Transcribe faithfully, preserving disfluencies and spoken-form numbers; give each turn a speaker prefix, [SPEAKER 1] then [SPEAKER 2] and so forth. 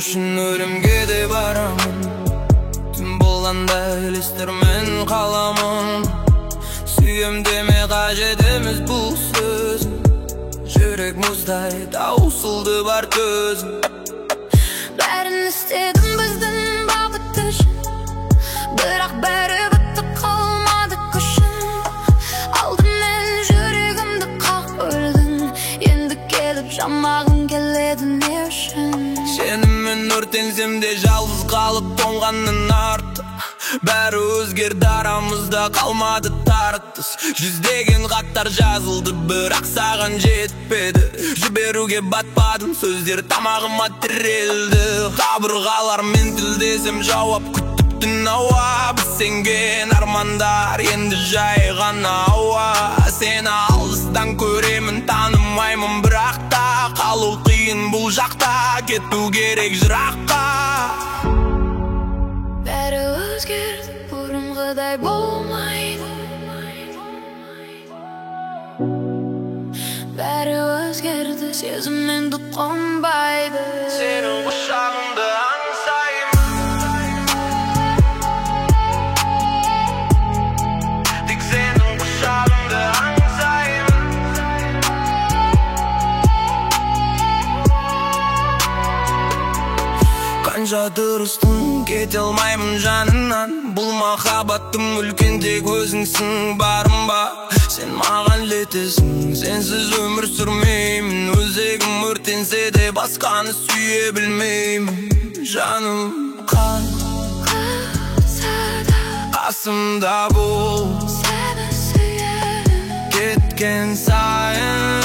[SPEAKER 1] үшін өлімге де барамын. Түн болғанда елестермен қаламын. Сүйем деме қажет емес бұл сөз. Жүрек мұздай таусылды бар төзім.
[SPEAKER 2] Бәрін істедім біздің бақыт үшін, бірақ бәрі бітті қалмады күшін. Алдымен жүрегімді қақ бөлдің, енді келіп жамағың келеді не үшін?
[SPEAKER 1] Сенімен өртенсем де жалғыз қалып тоңғанның артық. Бәрі өзгерді, арамызда қалмады тартыс. Жүздеген хаттар жазылды, бірақ саған жетпеді. Жіберуге батпадым, сөздер тамағыма тірелді. Қабырғалармен тілдесем, жауап күтіп түн ауа. Біз сенген армандар енді жай ғана ауа. Сені алыстан көремін, танымаймын, бірақ та қалу қиын бұл жақта, кету керек жыраққа.
[SPEAKER 2] Бәрі өзгерді, бұрынғыдай болмайды. Бәрі өзгерді, сезімнен тұтқанбайды.
[SPEAKER 1] Сенің құшағыңды аңсаймын, тек сенің құшағыңды аңсаймын. Қанша дұрыстың кете алмаймын жанынан. Бұл махаббаттың үлкен тек өзіңсің, барым ба? Сен маған жетесің, сенсіз өмір сүрмеймін. Өзегім өртенсе де басқаны сүйе білмеймін. Жаным қан
[SPEAKER 2] Қалса да
[SPEAKER 1] қасымда бол,
[SPEAKER 2] сені сүйемін.
[SPEAKER 1] кеткен сайын